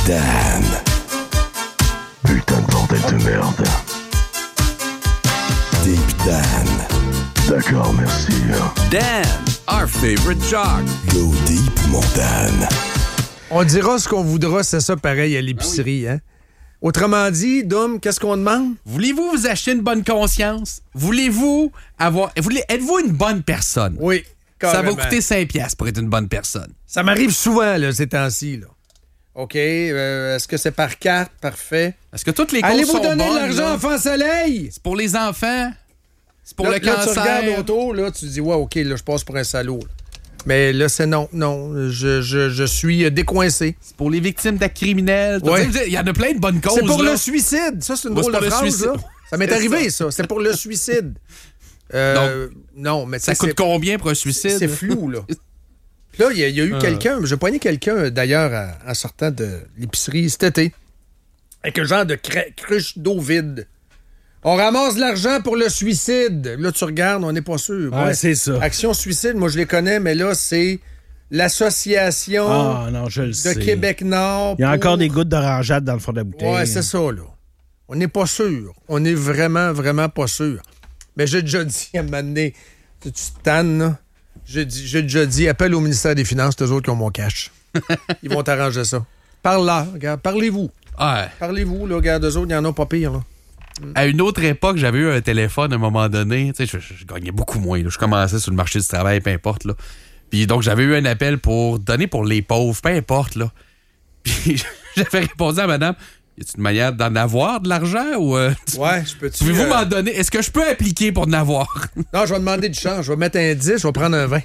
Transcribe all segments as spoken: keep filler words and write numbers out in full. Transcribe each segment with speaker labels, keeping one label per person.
Speaker 1: Dan. Putain de bordel de merde. Deep Dan. D'accord, merci.
Speaker 2: Dan, our favorite jock.
Speaker 1: Go deep, mon Dan.
Speaker 3: On dira ce qu'on voudra, c'est ça pareil à l'épicerie, hein? Autrement dit, Dom, qu'est-ce qu'on demande?
Speaker 2: Voulez-vous vous acheter une bonne conscience? Voulez-vous avoir... Voulez... Êtes-vous une bonne personne?
Speaker 3: Oui,
Speaker 2: carrément. Ça
Speaker 3: carrément.
Speaker 2: va coûter cinq piastres pour être une bonne personne.
Speaker 3: Ça m'arrive souvent, là, ces temps-ci, là. OK, euh, est-ce que c'est par carte? Parfait.
Speaker 2: Est-ce que toutes les causes
Speaker 3: Allez-vous
Speaker 2: sont
Speaker 3: donner
Speaker 2: bonnes,
Speaker 3: l'argent
Speaker 2: là?
Speaker 3: Enfant Soleil?
Speaker 2: C'est pour les enfants? C'est pour
Speaker 3: là,
Speaker 2: le
Speaker 3: là,
Speaker 2: cancer?
Speaker 3: tu regardes autour, là, tu te dis, ouais, OK, là, je passe pour un salaud, là. Mais là, c'est non, non. Je, je, je suis décoincé.
Speaker 2: C'est pour les victimes d'actes criminels.
Speaker 3: Ouais.
Speaker 2: Il y en a plein de bonnes causes.
Speaker 3: C'est pour
Speaker 2: là.
Speaker 3: le suicide. Ça, c'est une
Speaker 2: Ouais,
Speaker 3: drôle
Speaker 2: c'est
Speaker 3: de
Speaker 2: pour le
Speaker 3: phrase,
Speaker 2: suicide.
Speaker 3: là. Ça m'est
Speaker 2: C'est
Speaker 3: arrivé,
Speaker 2: ça.
Speaker 3: ça. C'est pour le suicide. Euh, non, mais
Speaker 2: Ça
Speaker 3: tu sais,
Speaker 2: coûte
Speaker 3: c'est-
Speaker 2: combien pour un suicide?
Speaker 3: C'est flou, là. Là, il y, a- il y a eu
Speaker 2: Ah.
Speaker 3: quelqu'un, j'ai poigné quelqu'un, d'ailleurs, en- en sortant de l'épicerie cet été, avec un genre de cra- cruche d'eau vide. On ramasse de l'argent pour le suicide. Là, tu regardes, on n'est pas sûr.
Speaker 4: Ouais, c'est ça.
Speaker 3: Action Suicide, moi, je les connais, mais là, c'est l'Association
Speaker 4: Ah non, je le
Speaker 3: de
Speaker 4: sais.
Speaker 3: Québec-Nord.
Speaker 4: Il y a
Speaker 3: pour-
Speaker 4: encore des gouttes d'orangeade dans le fond de la bouteille.
Speaker 3: Ouais, c'est ça, là. On n'est pas sûr. On n'est vraiment, vraiment pas sûr. Mais j'ai déjà dit à un moment donné, tu tu te tannes, là. J'ai dit- j'ai déjà dit, appelle au ministère des Finances, c'est eux autres qui ont mon cash. Ils vont t'arranger ça. Parle là, regarde, parlez-vous.
Speaker 2: Ouais.
Speaker 3: Parlez-vous, là, regarde, eux autres, il y en a pas pire, là.
Speaker 2: À une autre époque, j'avais eu un téléphone à un moment donné. Tu sais, je, je gagnais beaucoup moins. là. Je commençais sur le marché du travail, peu importe. Là. Puis donc, j'avais eu un appel pour donner pour les pauvres, peu importe. Là. Puis j'avais répondu à madame, y a-t-il une manière d'en avoir de l'argent ou... euh,
Speaker 3: Ouais, je peux-tu...
Speaker 2: Pouvez-vous
Speaker 3: euh,
Speaker 2: m'en donner? Est-ce que je peux appliquer pour en avoir?
Speaker 3: Non, je vais demander du change. Je vais mettre un dix, je vais prendre un vingt.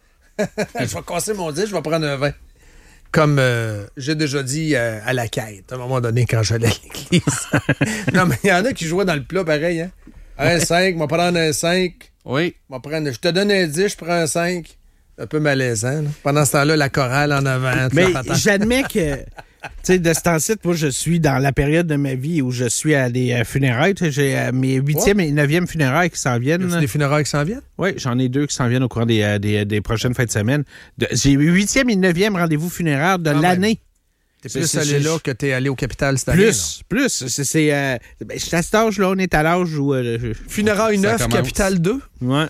Speaker 3: Je vais casser mon dix, je vais prendre un vingt. Comme euh, j'ai déjà dit euh, à la quête, à un moment donné, quand j'allais à l'église. Non, mais il y en a qui jouaient dans le plat pareil, hein? Un cinq, je vais prendre un cinq.
Speaker 2: Oui.
Speaker 3: Je vais prendre... Je te donne un dix, je prends un cinq. Un peu malaisant, là. Pendant ce temps-là, la chorale en avant. tout
Speaker 4: Mais
Speaker 3: la patente.
Speaker 4: j'admets que, tu sais, de ce temps-ci, moi, je suis dans la période de ma vie où je suis à des euh, funérailles. Tu sais, j'ai euh, mes huitième et neuvième funérailles qui s'en
Speaker 3: Y a-tu
Speaker 4: viennent.
Speaker 3: des funérailles qui s'en viennent?
Speaker 4: Oui, j'en ai deux qui s'en viennent au courant des, euh, des, des prochaines fins de semaine. De- j'ai eu huitième et neuvième rendez-vous funéraire de
Speaker 3: Quand
Speaker 4: l'année.
Speaker 3: T'es
Speaker 4: C'est-
Speaker 3: plus
Speaker 4: c'est-
Speaker 3: allé
Speaker 4: c'est-
Speaker 3: là que t'es allé au Capital cette année.
Speaker 4: Plus, plus. C'est, c'est, euh, ben, je suis à cet âge-là, on est à l'âge où... euh, je-
Speaker 3: là. Funérailles
Speaker 2: Ça
Speaker 3: neuf,
Speaker 2: commence.
Speaker 3: Capital deux.
Speaker 4: ouais.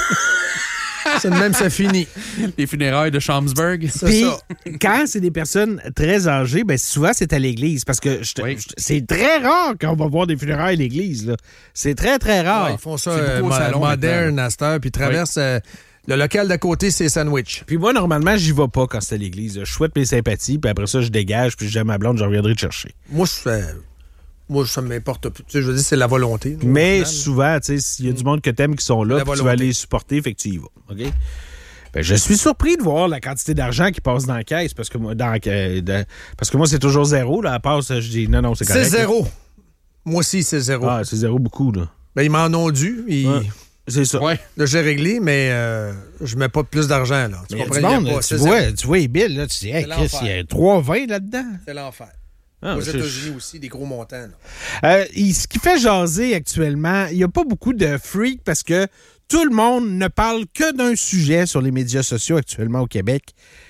Speaker 3: C'est de même, ça finit.
Speaker 2: Les funérailles de Schaumsburg.
Speaker 3: C'est
Speaker 4: Puis,
Speaker 3: ça.
Speaker 4: quand c'est des personnes très âgées, ben souvent, c'est à l'église. Parce que je te-
Speaker 2: Oui.
Speaker 4: je te- c'est très rare qu'on va voir des funérailles à l'église. Là. C'est très, très rare.
Speaker 3: Ouais, ils font ça
Speaker 2: C'est
Speaker 3: euh,
Speaker 2: beaucoup au
Speaker 3: mo-
Speaker 2: salon
Speaker 3: moderne
Speaker 2: maintenant.
Speaker 3: à cette heure, puis ils traversent euh, le local d'à côté, c'est Sandwich.
Speaker 4: Puis moi, normalement, j'y vais pas quand c'est à l'église. Je souhaite mes sympathies, puis après ça, je dégage, puis je dis à ma blonde, je reviendrai te chercher.
Speaker 3: Moi, je fais. Moi, ça m'importe plus. Tu sais, je veux dire, c'est la volonté. là,
Speaker 4: Mais
Speaker 3: au final.
Speaker 4: souvent, tu sais, s'il y a du monde que t'aimes qui sont là,
Speaker 3: La
Speaker 4: puis tu vas
Speaker 3: volonté.
Speaker 4: aller les supporter, fait que tu y vas. OK? Ben, je suis surpris de voir la quantité d'argent qui passe dans la caisse, parce que moi, dans, euh, de- parce que moi c'est toujours zéro. Là, à part ça, je dis non, non, c'est correct.
Speaker 3: C'est zéro. Moi aussi, c'est zéro.
Speaker 4: Ah, c'est zéro beaucoup, là.
Speaker 3: Ben, ils m'en ont dû. Ils...
Speaker 4: Ouais. C'est ça.
Speaker 2: Ouais.
Speaker 3: Là, j'ai réglé, mais euh, je mets pas plus d'argent, là. Tu
Speaker 4: Mais il y a
Speaker 3: comprends?
Speaker 4: du
Speaker 3: Il y a
Speaker 4: monde,
Speaker 3: pas-
Speaker 4: tu,
Speaker 3: c'est
Speaker 4: vois,
Speaker 3: zéro.
Speaker 4: tu vois les billes, là, tu dis, hey,
Speaker 3: C'est
Speaker 4: Chris, il y a
Speaker 3: l'enfer.
Speaker 4: trois vingt là-dedans.
Speaker 3: C'est l'enfer.
Speaker 4: Ah,
Speaker 3: Aux
Speaker 4: je-
Speaker 3: États-Unis aussi, des gros montants. là.
Speaker 4: Euh, il- ce qui fait jaser actuellement, il n'y a pas beaucoup de freaks parce que tout le monde ne parle que d'un sujet sur les médias sociaux actuellement au Québec.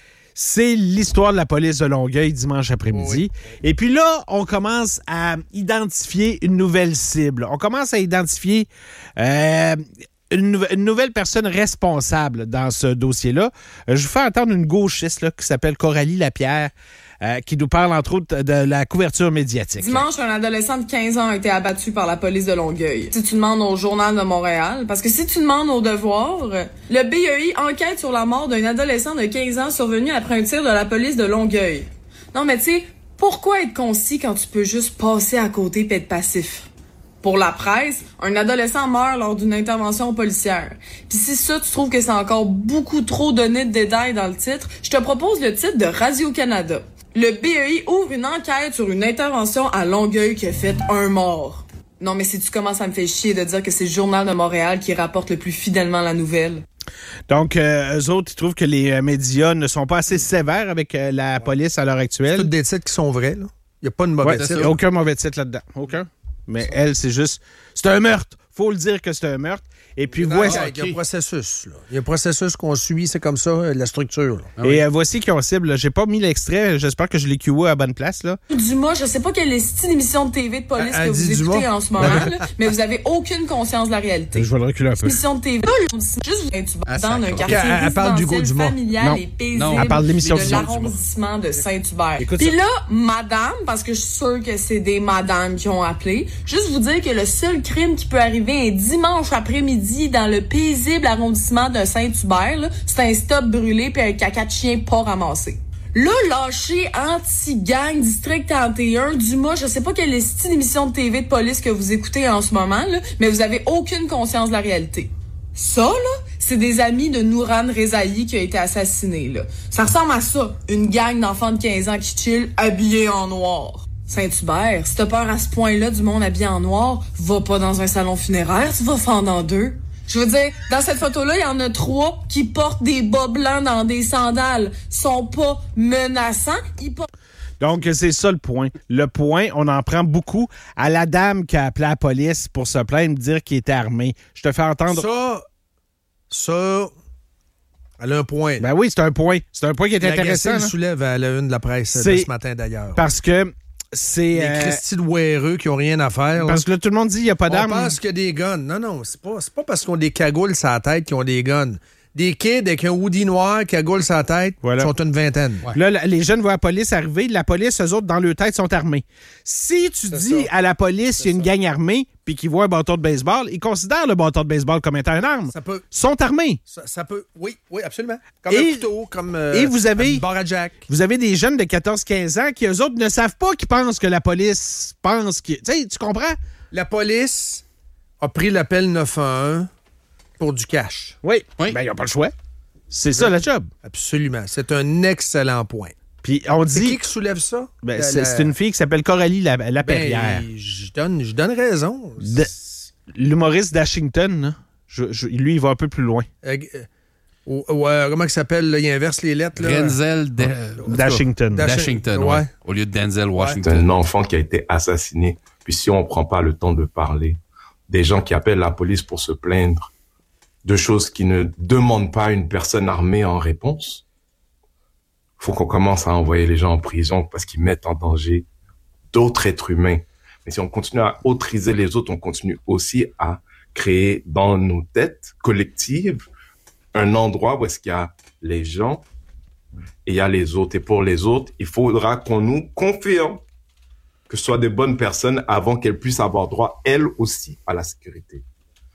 Speaker 4: C'est l'histoire de la police de Longueuil dimanche après-midi. Et puis là, on commence à identifier une nouvelle cible. On commence à identifier euh, une, nou- une nouvelle personne responsable dans ce dossier-là. Euh, je vous fais entendre une gauchiste là, qui s'appelle Coralie Lapierre, euh, qui nous parle entre autres de la couverture médiatique.
Speaker 5: Dimanche, un adolescent de quinze ans a été abattu par la police de Longueuil. Si tu demandes au Journal de Montréal, parce que si tu demandes au Devoir, le B E I enquête sur la mort d'un adolescent de quinze ans survenu après un tir de la police de Longueuil. Non, mais tu sais, pourquoi être concis quand tu peux juste passer à côté et être passif? Pour la presse, un adolescent meurt lors d'une intervention policière. Puis si ça, tu trouves que c'est encore beaucoup trop donné de détails dans le titre, je te propose le titre de Radio-Canada. Le B E I ouvre une enquête sur une intervention à Longueuil qui a fait un mort. Non, mais si tu commences à me faire chier de dire que c'est le Journal de Montréal qui rapporte le plus fidèlement la nouvelle.
Speaker 4: Donc, euh, eux autres, ils trouvent que les euh, médias ne sont pas assez sévères avec euh, la police à l'heure
Speaker 3: C'est
Speaker 4: actuelle.
Speaker 3: tous des titres qui sont vrais, là. Il n'y a pas de mauvais
Speaker 4: Ouais,
Speaker 3: titre.
Speaker 4: il y a aucun mauvais titre là-dedans. Aucun. Mais elle, c'est juste... C'est un meurtre. faut le dire que c'est un meurtre. Et puis
Speaker 3: Non,
Speaker 4: voici...
Speaker 3: il y a un processus. Là. Il y a un processus qu'on suit, c'est comme ça, euh, la structure. Là.
Speaker 2: Ah oui.
Speaker 4: Et euh, voici qui ont cible. Là. J'ai pas mis l'extrait, j'espère que je l'ai Q A à la bonne place. Là.
Speaker 5: Dumas, je sais pas quelle est style d'émission de T V de police
Speaker 3: Elle- elle
Speaker 5: que vous
Speaker 3: dit
Speaker 5: écoutez
Speaker 3: Dumas.
Speaker 5: en ce moment, là, mais vous avez aucune conscience de la réalité.
Speaker 4: Je vais le reculer un peu.
Speaker 5: Émission de T V, juste
Speaker 2: Ah,
Speaker 5: dans un
Speaker 2: sacre.
Speaker 5: quartier
Speaker 3: Elle- elle parle du
Speaker 5: résidentiel
Speaker 3: Dumas.
Speaker 5: familial
Speaker 4: Non.
Speaker 5: et paisible
Speaker 2: Non,
Speaker 4: elle parle de l'émission
Speaker 5: de
Speaker 4: du Dumas.
Speaker 5: l'arrondissement de Saint-Hubert.
Speaker 4: Écoute
Speaker 5: Puis
Speaker 4: ça.
Speaker 5: là, madame, parce que je suis sûre que c'est des madames qui ont appelé, juste vous dire que le seul crime qui peut arriver un dimanche après-midi dans le paisible arrondissement de Saint-Hubert, là, c'est un stop brûlé puis un caca de chien pas ramassé. Là, lâché anti-gang District trente et un, Dumas, je sais pas quelle est style d'émission de T V de police que vous écoutez en ce moment, là, mais vous avez aucune conscience de la réalité. Ça, là, c'est des amis de Nouran Rezaï qui a été assassiné, là. Ça ressemble à ça. Une gang d'enfants de quinze ans qui chill, habillés en noir. Saint-Hubert, si t'as peur à ce point-là du monde habillé en noir, va pas dans un salon funéraire, tu vas fendre en deux. Je veux dire, dans cette photo-là, il y en a trois qui portent des bas blancs dans des sandales. Ils sont pas menaçants, ils portent...
Speaker 4: Donc, c'est ça le point. Le point, on en prend beaucoup à la dame qui a appelé la police pour se plaindre, dire qu'il était armé. Je te fais entendre...
Speaker 3: Ça, ça, elle a un point.
Speaker 4: Ben oui, c'est un point. C'est un point qui est
Speaker 3: L'Agacé
Speaker 4: intéressant.
Speaker 3: le
Speaker 4: là.
Speaker 3: soulève à la une de la presse de
Speaker 4: C'est-
Speaker 3: ce matin, d'ailleurs.
Speaker 4: Parce que c'est...
Speaker 3: Les
Speaker 4: euh,
Speaker 3: Christy de Ouéreux qui ont rien à faire. là.
Speaker 4: parce que là, tout le monde dit qu'il n'y a pas
Speaker 3: On
Speaker 4: d'armes.
Speaker 3: pense qu'il y a des guns. Non, non, c'est pas, c'est pas parce qu'on a des cagoules sur la tête qu'ils ont des guns. Des kids avec un hoodie noir, cagoule sur la tête,
Speaker 4: Voilà.
Speaker 3: sont une vingtaine.
Speaker 4: Là, la- les jeunes voient la police arriver. La police, eux autres, dans leur tête, sont armés. Si tu
Speaker 3: C'est
Speaker 4: dis
Speaker 3: ça.
Speaker 4: à la police qu'il y a une gang armée puis qu'ils voient un bâton de baseball, ils considèrent le bâton de baseball comme étant une arme.
Speaker 3: Ça peut,
Speaker 4: Ils sont armés.
Speaker 3: ça, ça peut, oui, oui, absolument. Comme
Speaker 4: Et-
Speaker 3: un couteau, comme euh,
Speaker 4: et vous avez-
Speaker 3: une barre à jack.
Speaker 4: Vous avez des jeunes de quatorze quinze ans qui, eux autres, ne savent pas qu'ils pensent que la police pense que... Tu sais, tu comprends?
Speaker 3: La police a pris l'appel neuf un un pour du cash.
Speaker 4: Oui.
Speaker 2: Oui.
Speaker 4: Ben, ils n'ont pas le choix. C'est ça, la job.
Speaker 3: Absolument. C'est un excellent point.
Speaker 4: Puis on
Speaker 3: C'est
Speaker 4: dit...
Speaker 3: qui qui soulève ça?
Speaker 4: Ben,
Speaker 3: La-
Speaker 4: c'est
Speaker 3: la-
Speaker 4: c'est une fille qui s'appelle Coralie La- Lapierrière.
Speaker 3: Ben, je donne, je donne raison.
Speaker 4: De- L'humoriste d'Ashington, là, je- je- lui, il va un peu plus loin.
Speaker 3: Euh, euh, ou- ou, euh, comment il s'appelle? Là, il inverse les lettres. Là.
Speaker 2: Denzel de-
Speaker 4: D'Ashington.
Speaker 3: Dash-
Speaker 2: d'Ashington,
Speaker 3: Ouais.
Speaker 2: ouais. Au lieu de Denzel
Speaker 6: C'est
Speaker 2: Washington.
Speaker 6: un enfant qui a été assassiné. Puis si on prend pas le temps de parler, des gens qui appellent la police pour se plaindre de choses qui ne demandent pas une personne armée en réponse, faut qu'on commence à envoyer les gens en prison parce qu'ils mettent en danger d'autres êtres humains. Mais si on continue à autoriser les autres, on continue aussi à créer dans nos têtes collectives un endroit où est-ce qu'il y a les gens et il y a les autres. Et pour les autres, il faudra qu'on nous confirme que ce soit des bonnes personnes avant qu'elles puissent avoir droit, elles aussi, à la sécurité.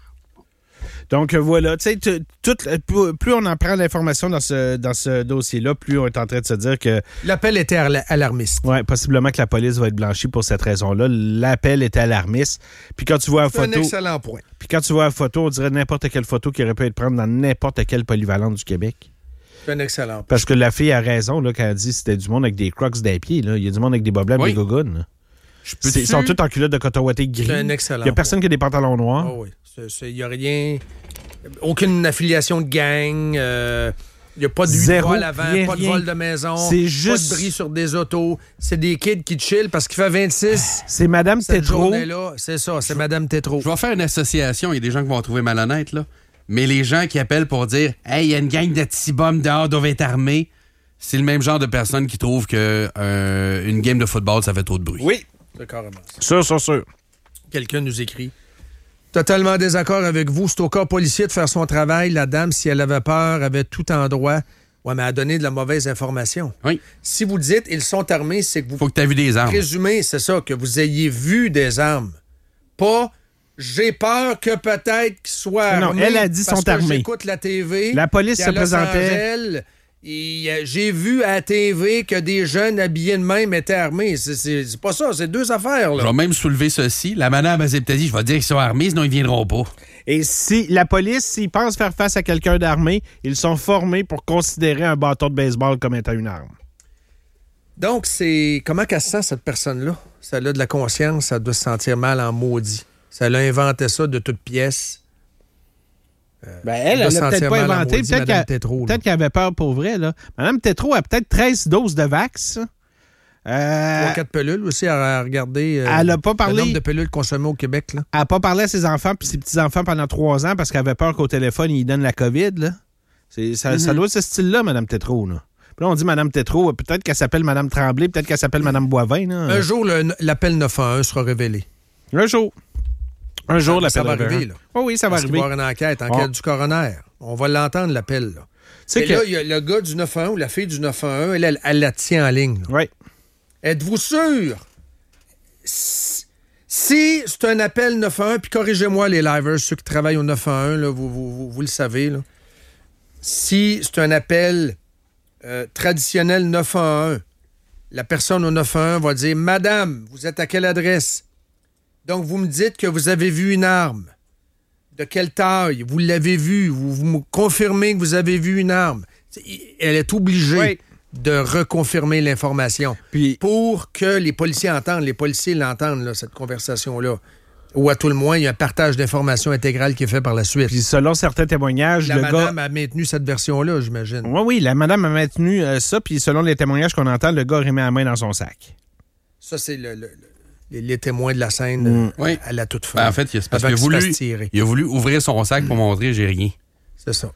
Speaker 4: Donc euh, voilà, tu sais, tu- tout- plus, plus on en prend l'information dans ce, dans ce dossier-là, plus on est en train de se dire que,
Speaker 3: L'appel était alar- alarmiste.
Speaker 4: ouais, possiblement que la police va être blanchie pour cette raison-là. L'appel était alarmiste. Puis quand tu vois la
Speaker 3: C'est un
Speaker 4: photo,
Speaker 3: excellent point.
Speaker 4: puis quand tu vois la photo, on dirait n'importe quelle photo qui aurait pu être prise dans n'importe quelle polyvalente du Québec.
Speaker 3: C'est un excellent point.
Speaker 4: Parce que la fille a raison là, quand elle dit que c'était du monde avec des crocs des pieds. Là. Il y a du monde avec des boblettes,
Speaker 2: Oui.
Speaker 4: des gogoons.
Speaker 2: Je
Speaker 4: C'est-
Speaker 2: peux
Speaker 4: Ils sont tous en culotte de coton ouaté gris.
Speaker 3: C'est un excellent
Speaker 4: Il n'y a personne qui a des pantalons noirs.
Speaker 3: Ah oui. Il n'y a rien. Aucune affiliation de gang. euh, Il n'y a pas de
Speaker 4: Zéro,
Speaker 3: vol avant,
Speaker 4: rien,
Speaker 3: pas de
Speaker 4: rien.
Speaker 3: vol de maison.
Speaker 4: C'est juste-
Speaker 3: Pas de bris sur des autos. C'est des kids qui chillent parce qu'il fait vingt-six.
Speaker 4: C'est Madame
Speaker 3: Cette
Speaker 4: Tétrault.
Speaker 3: journée-là, c'est ça, c'est Madame Tétrault.
Speaker 2: Je vais faire une association. Il y a des gens qui vont trouver malhonnête, là. Mais les gens qui appellent pour dire « Hey, il y a une gang de petits bums dehors, doivent être armés », c'est le même genre de personnes qui trouvent que euh, une game de football, ça fait trop de bruit.
Speaker 4: Oui,
Speaker 3: C'est carrément ça.
Speaker 4: sûr, sûr, sûr.
Speaker 3: Quelqu'un nous écrit. Totalement désaccord avec vous. C'est au corps policier de faire son travail. La dame, si elle avait peur, avait tout en droit. Ouais, mais elle a donné de la mauvaise information.
Speaker 2: Oui.
Speaker 3: Si vous dites ils sont armés, c'est que vous
Speaker 2: Faut que tu aies vu des armes.
Speaker 3: présumez, c'est ça, que vous ayez vu des armes. Pas j'ai peur que peut-être qu'ils soient
Speaker 4: Non,
Speaker 3: armés.
Speaker 4: elle a dit
Speaker 3: parce
Speaker 4: sont
Speaker 3: que
Speaker 4: armés.
Speaker 3: J'écoute la T V.
Speaker 4: La police
Speaker 3: puis
Speaker 4: se
Speaker 3: à Los
Speaker 4: présentait-
Speaker 3: Angeles, et, euh, j'ai vu à la T V que des jeunes habillés de même étaient armés. C'est, c'est, c'est pas ça, c'est deux affaires.
Speaker 2: Je
Speaker 3: Là.
Speaker 2: vais même soulever ceci. La madame, elle s'est peut-être dit, je vais dire qu'ils sont armés, sinon ils viendront pas.
Speaker 4: Et si la police, s'ils pensent faire face à quelqu'un d'armé, ils sont formés pour considérer un bâton de baseball comme étant une arme.
Speaker 3: Donc, c'est comment qu'elle se sent, cette personne-là? Ça a de la conscience, ça doit se sentir mal en maudit. Ça a inventé ça de toutes pièces.
Speaker 4: Ben, elle,
Speaker 3: doit
Speaker 4: elle
Speaker 3: se
Speaker 4: l'a peut-être
Speaker 3: sentir
Speaker 4: pas
Speaker 3: mal en
Speaker 4: inventé.
Speaker 3: maudit,
Speaker 4: Peut-être
Speaker 3: Madame
Speaker 4: qu'elle
Speaker 3: Tétrault, là.
Speaker 4: peut-être qu'elle avait peur pour vrai. Là. Madame Tétrault a peut-être treize doses de vax. Euh,
Speaker 3: Trois, quatre pilules aussi à regarder. Euh,
Speaker 4: elle n'a pas parlé.
Speaker 3: Le nombre de pilules consommées au Québec, là.
Speaker 4: Elle n'a pas parlé à ses enfants puis ses petits-enfants pendant trois ans parce qu'elle avait peur qu'au téléphone, ils donnent la COVID, là. C'est, ça, mm-hmm. ça doit être ce style-là, Mme Tétrault, là. Puis là, on dit Mme Tétrault, peut-être qu'elle s'appelle Mme Tremblay, peut-être qu'elle s'appelle Mme Boivin, là.
Speaker 3: Un jour, le, l'appel neuf un un sera révélé.
Speaker 4: Un jour. Un jour, l'appel
Speaker 3: ça va arriver, là.
Speaker 4: Oh oui, ça va
Speaker 3: Parce
Speaker 4: arriver.
Speaker 3: qu'il va y avoir une enquête, enquête oh. du coroner. On va l'entendre, l'appel, là. Et que... là, il y a le gars du neuf un un ou la fille du neuf un un, elle, elle, elle la tient en ligne.
Speaker 4: Oui.
Speaker 3: Êtes-vous sûr? Si c'est un appel neuf un un, puis corrigez-moi les livers, ceux qui travaillent au neuf un un, là, vous, vous, vous, vous le savez. Là. Si c'est un appel euh, traditionnel neuf un un, la personne au neuf un un va dire « Madame, vous êtes à quelle adresse? Donc, vous me dites que vous avez vu une arme. De quelle taille? Vous l'avez vue. Vous, vous me confirmez que vous avez vu une arme. » Elle est obligée... Oui. de reconfirmer l'information. Puis, pour que les policiers entendent, les policiers l'entendent, là, cette conversation-là. Ou à tout le moins, il y a un partage d'informations intégrales qui est fait par la suite. Puis selon certains témoignages, la
Speaker 4: le
Speaker 3: madame
Speaker 4: gars...
Speaker 3: a maintenu cette version-là, j'imagine.
Speaker 4: Oui, oui, la madame a maintenu euh, ça, puis selon les témoignages qu'on entend, le gars remet la main dans son sac.
Speaker 3: Ça, c'est le, le, le, les témoins de la scène
Speaker 2: mmh.
Speaker 3: euh,
Speaker 2: oui.
Speaker 3: à la toute fin.
Speaker 2: Ben, en fait, c'est parce qu'il a voulu, il a voulu ouvrir son sac pour montrer « j'ai rien ».
Speaker 3: C'est ça.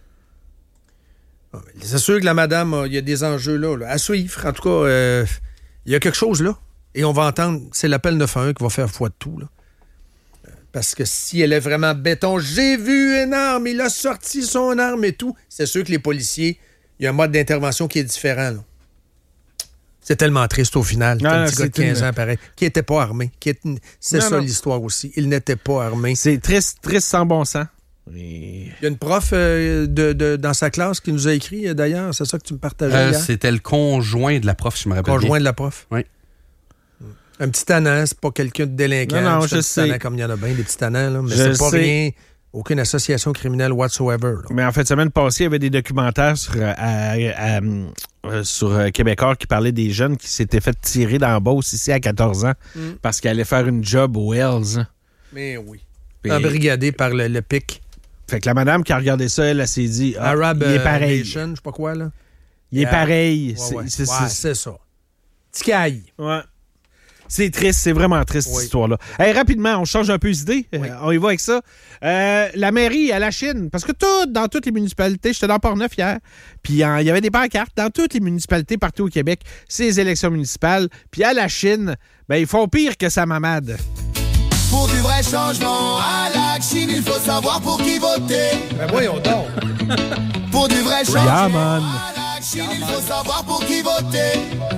Speaker 3: C'est sûr que la madame, il y a des enjeux là, là. À suivre. En tout cas, euh, il y a quelque chose là. Et on va entendre, c'est l'appel neuf un un qui va faire foi de tout. Là. Parce que si elle est vraiment béton, j'ai vu une arme, il a sorti son arme et tout, c'est sûr que les policiers, il y a un mode d'intervention qui est différent. Là. C'est tellement triste au final.
Speaker 4: Non,
Speaker 3: un
Speaker 4: non,
Speaker 3: petit gars de quinze
Speaker 4: une...
Speaker 3: ans, pareil, qui n'était pas armé. Qui est... C'est non, ça non. l'histoire aussi. Il n'était pas armé.
Speaker 4: C'est triste, triste sans bon sens.
Speaker 3: Il y a une prof euh, de, de, dans sa classe qui nous a écrit, euh, d'ailleurs. C'est ça que tu me partageais
Speaker 2: euh,
Speaker 3: hier?
Speaker 2: C'était le conjoint de la prof, je me rappelle
Speaker 3: Conjoint
Speaker 2: bien.
Speaker 3: de la prof?
Speaker 2: Oui.
Speaker 3: Un petit tannant, c'est pas quelqu'un de délinquant.
Speaker 4: Non, non,
Speaker 3: c'est
Speaker 4: je
Speaker 3: un
Speaker 4: sais.
Speaker 3: Tannant, comme il y en a bien, des petits tannants, là, mais
Speaker 4: je
Speaker 3: c'est pas
Speaker 4: sais.
Speaker 3: rien, aucune association criminelle whatsoever. Là.
Speaker 4: Mais en fait, semaine passée, il y avait des documentaires sur, à, à, à, à, sur Québécois qui parlaient des jeunes qui s'étaient fait tirer dans la Beauce ici à quatorze ans mm. parce qu'ils allaient faire une job au Wells.
Speaker 3: Mais oui.
Speaker 4: Puis...
Speaker 3: Embrigadés par le, le pic.
Speaker 4: Fait que la madame qui a regardé ça, elle, elle s'est dit ah,
Speaker 3: Arab
Speaker 4: il est pareil.
Speaker 3: Nation, je sais pas quoi, là.
Speaker 4: Il est
Speaker 3: yeah.
Speaker 4: pareil.
Speaker 3: Ouais,
Speaker 4: c'est,
Speaker 3: ouais.
Speaker 4: C'est,
Speaker 3: ouais,
Speaker 4: c'est...
Speaker 3: c'est ça. Ticaille.
Speaker 4: Ouais. C'est triste, c'est vraiment triste,
Speaker 3: oui.
Speaker 4: cette histoire-là. Hey, rapidement, on change un peu d'idée.
Speaker 3: Oui.
Speaker 4: Euh, on y va avec ça. Euh, la mairie à la Chine, parce que tout, dans toutes les municipalités, j'étais dans Port-Neuf hier, puis il y avait des pancartes dans toutes les municipalités partout au Québec, c'est les élections municipales, puis à la Chine, ben ils font pire que sa mamade.
Speaker 7: Pour du vrai changement, à la Chine, il faut savoir pour qui voter.
Speaker 3: Ben voyons donc.
Speaker 7: Pour du vrai changement,
Speaker 4: yeah, man.
Speaker 7: à la Chine, il faut savoir pour qui voter.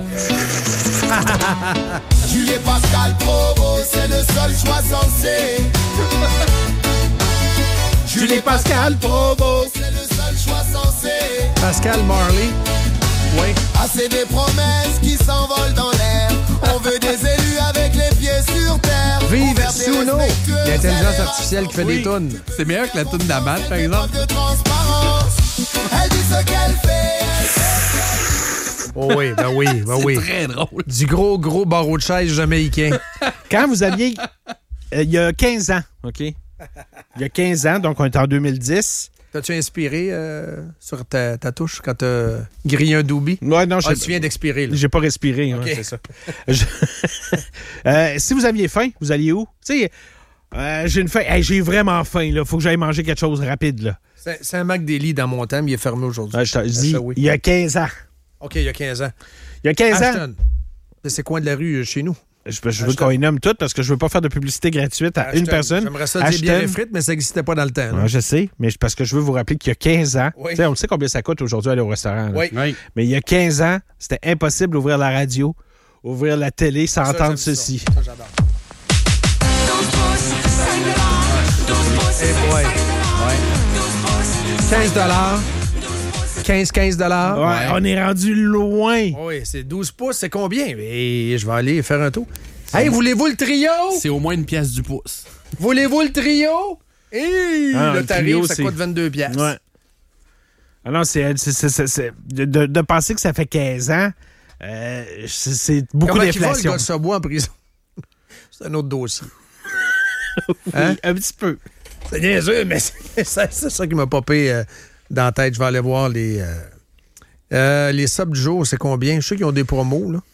Speaker 7: Julie Pascal Provost, c'est le seul choix sensé. Julie Pascal Provost, c'est le seul choix sensé.
Speaker 3: Pascal Marley. Oui.
Speaker 7: Assez des promesses qui s'envolent dans l'air. On veut des élus avec les pieds sur terre.
Speaker 3: Vive Suno, l'intelligence artificielle qui fait oui. des tunes.
Speaker 2: C'est meilleur que la tune d'Amad, par exemple.
Speaker 7: De transparence. Elle dit ce qu'elle fait.
Speaker 3: Oh oui, ben oui, ben
Speaker 2: c'est
Speaker 3: oui.
Speaker 2: Très drôle.
Speaker 3: Du gros, gros barreau de chaise jamaïcain.
Speaker 4: Quand vous aviez... Euh, il y a quinze ans, OK? Il y a quinze ans, donc on est en deux mille dix.
Speaker 3: T'as-tu inspiré euh, sur ta, ta touche quand t'as grillé un doobie?
Speaker 4: Ouais, non,
Speaker 3: ah, tu viens d'expirer. Là.
Speaker 4: J'ai pas respiré, okay. hein, c'est ça. Je... euh, si vous aviez faim, vous alliez où? Tu sais, euh, j'ai une faim. Hey, j'ai vraiment faim, là. Faut que j'aille manger quelque chose rapide, là.
Speaker 3: C'est, c'est un McDaily dans mon temps, mais il est fermé aujourd'hui.
Speaker 4: Ouais, je te dis, il y a quinze ans.
Speaker 3: OK, il y a quinze ans.
Speaker 4: Il y a quinze
Speaker 3: Ashton.
Speaker 4: ans.
Speaker 3: C'est coin de la rue chez nous.
Speaker 4: Je, je veux qu'on les nomme toutes parce que je veux pas faire de publicité gratuite à
Speaker 3: Ashton.
Speaker 4: une personne.
Speaker 3: J'aimerais ça dire bien les frites, mais ça n'existait pas dans le temps.
Speaker 4: Ouais, je sais, mais parce que je veux vous rappeler qu'il y a quinze ans,
Speaker 3: oui.
Speaker 4: on le sait combien ça coûte aujourd'hui aller au restaurant.
Speaker 3: Oui.
Speaker 2: Oui.
Speaker 4: Mais il y a quinze ans, c'était impossible d'ouvrir la radio, ouvrir la télé sans ça, entendre ceci.
Speaker 3: Ça, ça j'adore. Eh boy. Ouais. quinze dollars. quinze quinze dollars.
Speaker 4: Ouais, ouais. On est rendu loin.
Speaker 3: Oui, c'est douze pouces, c'est combien? Et je vais aller faire un tour. Hey, voulez-vous le trio?
Speaker 2: C'est au moins une pièce du pouce.
Speaker 3: Voulez-vous le trio? Hey,
Speaker 4: ah,
Speaker 3: le,
Speaker 4: le
Speaker 3: tarif,
Speaker 4: trio,
Speaker 3: ça
Speaker 4: c'est...
Speaker 3: coûte vingt-deux piastres.
Speaker 4: Ouais. Ah non, c'est, c'est, c'est, c'est, c'est de, de, de penser que ça fait quinze ans, euh, c'est, c'est beaucoup
Speaker 3: Comment
Speaker 4: d'inflation.
Speaker 3: Comment il va, le gars de Savoie en prison? C'est un autre dossier.
Speaker 4: Oui,
Speaker 3: hein?
Speaker 4: Un petit peu.
Speaker 3: C'est niaiseux, mais c'est, c'est, c'est ça qui m'a popé euh, dans la tête. Je vais aller voir les... Euh, euh, les subs du jour, c'est combien? Je sais qu'ils ont des promos, là.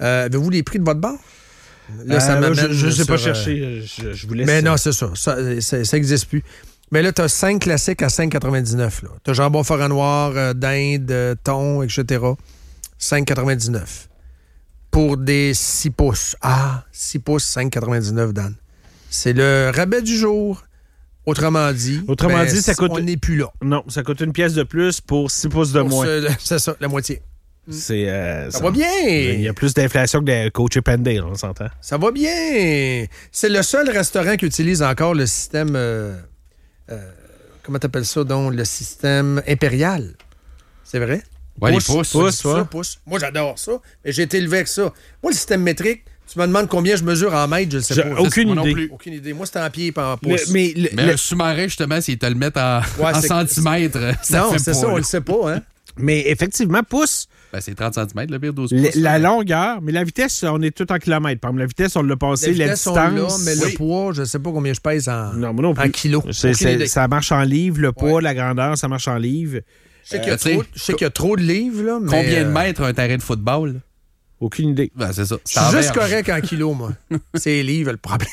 Speaker 3: Euh, avez-vous les prix de votre bar? Là,
Speaker 4: Euh,
Speaker 3: ça m'amène
Speaker 4: je ne sais pas
Speaker 3: sur, euh,
Speaker 4: chercher. Je, je vous laisse.
Speaker 3: Mais non, c'est ça. Ça n'existe plus. Mais là, tu as cinq classiques à cinq quatre-vingt-dix-neuf. Tu as jambon forêt noir, euh, dinde, euh, thon, et cetera. cinq quatre-vingt-dix-neuf. Pour des six pouces. Ah, six pouces, cinq quatre-vingt-dix-neuf, Dan. C'est le rabais du jour. Autrement dit,
Speaker 4: Autrement
Speaker 3: ben,
Speaker 4: dit, ça coûte-
Speaker 3: on n'est plus là.
Speaker 4: Non, ça coûte une pièce de plus pour six pouces de
Speaker 3: Pour
Speaker 4: moins.
Speaker 3: ce- C'est ça, la moitié.
Speaker 4: C'est, euh,
Speaker 3: Ça va bien!
Speaker 4: Il y a plus d'inflation que de Coach Pendale, on s'entend.
Speaker 3: Ça va bien! C'est le seul restaurant qui utilise encore le système... euh, euh, comment t'appelles ça, donc? Le système impérial. C'est vrai?
Speaker 2: Ouais, les
Speaker 3: Pouce,
Speaker 2: pouces.
Speaker 3: pouce,
Speaker 4: ça.
Speaker 3: ça, pouce. Moi, j'adore ça. Mais j'ai été élevé avec ça. Moi, le système métrique, tu me demandes combien je mesure en mètres, je ne sais
Speaker 4: J'ai
Speaker 3: pas.
Speaker 4: aucune
Speaker 2: Moi non
Speaker 4: idée.
Speaker 2: plus.
Speaker 3: Aucune idée. Moi, c'est en pied et pas en
Speaker 4: Le-
Speaker 3: pouce.
Speaker 4: mais le-
Speaker 2: Mais
Speaker 4: le-
Speaker 2: un sous-marin, justement, s'ils te le mettent en,
Speaker 3: Ouais,
Speaker 2: en
Speaker 3: c'est-
Speaker 2: centimètres, ça
Speaker 3: non,
Speaker 2: fait
Speaker 3: c'est
Speaker 2: pas,
Speaker 3: ça, on
Speaker 2: là.
Speaker 3: le sait pas, hein?
Speaker 4: mais effectivement, pouce,
Speaker 2: Ben, c'est trente centimètres, le pire, douze
Speaker 4: le-
Speaker 2: pouces.
Speaker 4: la
Speaker 2: là.
Speaker 4: longueur, mais la vitesse, on est tout en kilomètres. Par exemple, la vitesse, on l'a passé,
Speaker 3: Les
Speaker 4: la
Speaker 3: vitesses sont là,
Speaker 4: distance.
Speaker 3: mais
Speaker 2: Oui.
Speaker 3: le poids, je ne sais pas combien je pèse en,
Speaker 4: Non, moi non plus.
Speaker 3: en kilos.
Speaker 4: C'est-
Speaker 3: Aucune
Speaker 4: c'est-
Speaker 3: idée.
Speaker 4: ça marche en livres, le poids,
Speaker 3: Ouais.
Speaker 4: la grandeur, ça marche en livres.
Speaker 3: Je sais qu'il y a
Speaker 2: Euh, tu sais,
Speaker 3: trop- je sais qu'il y a trop de livres, là, mais...
Speaker 2: Combien de
Speaker 3: euh,
Speaker 2: mètres un terrain de football?
Speaker 4: Aucune idée.
Speaker 2: Ben, c'est ça.
Speaker 3: Je suis juste correct en kilos, moi. C'est les livres, le problème.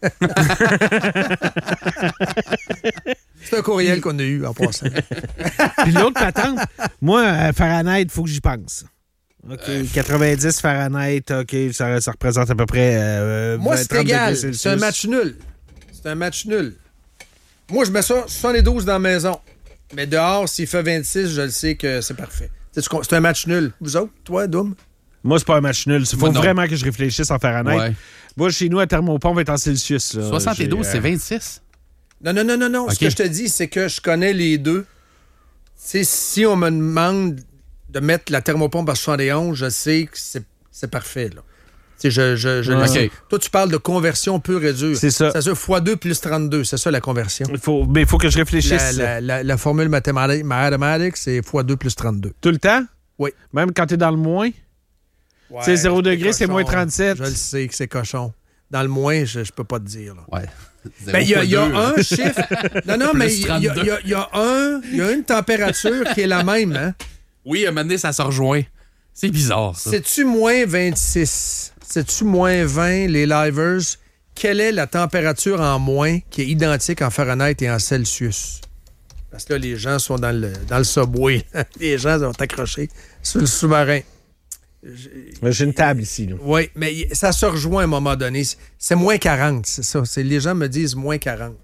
Speaker 3: C'est un courriel qu'on a eu en passant.
Speaker 4: Puis l'autre patente, moi, euh, Fahrenheit, il faut que j'y pense. OK, quatre-vingt-dix Fahrenheit, OK, ça, ça représente à peu près euh,
Speaker 3: Moi,
Speaker 4: vingt,
Speaker 3: c'est
Speaker 4: trente
Speaker 3: égal.
Speaker 4: degrés Celsius.
Speaker 3: C'est un match nul. C'est un match nul. Moi, je mets ça soixante-douze dans la maison. Mais dehors, s'il fait vingt-six, je le sais que c'est parfait. C'est c'est un match nul. Vous autres, toi, Doom?
Speaker 4: Moi, c'est pas un match nul. Il
Speaker 2: Moi,
Speaker 4: faut
Speaker 2: non.
Speaker 4: vraiment que je réfléchisse en Fahrenheit.
Speaker 2: Ouais.
Speaker 4: Moi, chez nous, à Thermopompe, on va être en Celsius. là.
Speaker 2: soixante-douze,
Speaker 4: J'ai,
Speaker 2: c'est
Speaker 4: euh,
Speaker 2: vingt-six.
Speaker 3: Non, non, non, non, non. Ce
Speaker 2: Ok.
Speaker 3: que je te dis, c'est que je connais les deux. C'est si on me demande de mettre la thermopompe à soixante et onze, je sais que c'est c'est parfait, là. Tu sais, je, je, je le
Speaker 2: Ok.
Speaker 3: sais. Toi, tu parles de conversion pure et dure.
Speaker 4: C'est ça.
Speaker 3: Ça se fois deux plus trente-deux. C'est ça, la conversion.
Speaker 4: Il faut, mais il faut que je réfléchisse.
Speaker 3: La, la, la, la formule mathématique, mathématique, c'est fois deux plus trente-deux.
Speaker 4: Tout le temps?
Speaker 3: Oui.
Speaker 4: Même quand t'es dans le moins? Tu sais, zéro degré, c'est moins trente-sept.
Speaker 3: Je le sais que c'est cochon. Dans le moins, je, je peux pas te dire. Là.
Speaker 2: Ouais.
Speaker 3: Ben, il y a, il y a
Speaker 2: zéro fois deux.
Speaker 3: un chiffre. Non, non, mais il y, a- il y a- il y a- il y a un, il y a une température qui est la même. Hein?
Speaker 2: Oui, à un moment donné, ça se rejoint. C'est bizarre, ça.
Speaker 3: C'est-tu moins vingt-six? C'est-tu moins vingt, les livers? Quelle est la température en moins qui est identique en Fahrenheit et en Celsius? Parce que là, les gens sont dans le, dans le subway. Les gens sont accrochés sur le sous-marin.
Speaker 4: J'ai une table ici. Là.
Speaker 3: Oui, mais y- ça se rejoint à un moment donné. C'est- C'est moins quarante, c'est ça. C'est- Les gens me disent moins quarante.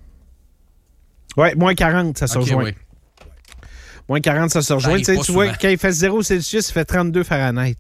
Speaker 4: Oui, moins quarante, ça se
Speaker 2: Ok,
Speaker 4: rejoint.
Speaker 2: oui.
Speaker 4: Moins quarante, ça se rejoint.
Speaker 2: arrive
Speaker 4: Tu sais,
Speaker 2: pas
Speaker 4: tu vois,
Speaker 2: souvent.
Speaker 4: quand il fait zéro Celsius, il fait trente-deux Fahrenheit.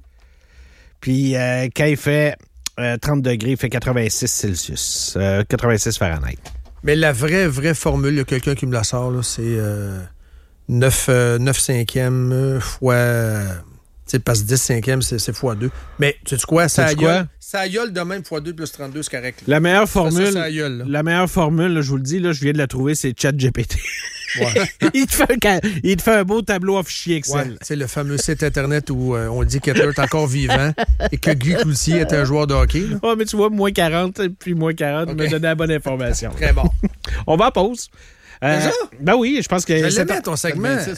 Speaker 4: Puis euh, quand il fait euh, trente degrés, il fait quatre-vingt-six Celsius. Euh, quatre-vingt-six Fahrenheit.
Speaker 3: Mais la vraie, vraie formule, il y a quelqu'un qui me la sort, là, c'est euh, neuf, euh, neuf cinquièmes euh, fois... euh, tu sais, parce que dix cinquièmes, c'est, c'est fois deux. Mais tu sais quoi? Ça
Speaker 4: Sais-tu quoi?
Speaker 3: gueule, ça gueule de même fois deux plus trente-deux, c'est correct. là.
Speaker 4: La meilleure
Speaker 3: Ça,
Speaker 4: formule,
Speaker 3: ça, ça gueule, là.
Speaker 4: la meilleure formule, là, je vous le dis, là, je viens de la trouver, c'est ChatGPT.
Speaker 3: Ouais.
Speaker 4: il, te fait un, ca- il te fait un beau tableau en fichier Excel.
Speaker 3: Ouais, c'est le fameux site Internet où euh, on dit qu'Hitler est encore vivant et que Guy Cloutier est un joueur de hockey. là.
Speaker 4: Oh, mais tu vois, moins quarante, puis moins quarante,
Speaker 3: Ok.
Speaker 4: me donner la bonne information.
Speaker 3: Très bon.
Speaker 4: On va en pause. Euh,
Speaker 3: Déjà?
Speaker 4: Ben oui, je pense que...
Speaker 3: Je
Speaker 4: c'est-
Speaker 3: l'aimais, ton segment.
Speaker 2: vingt-six,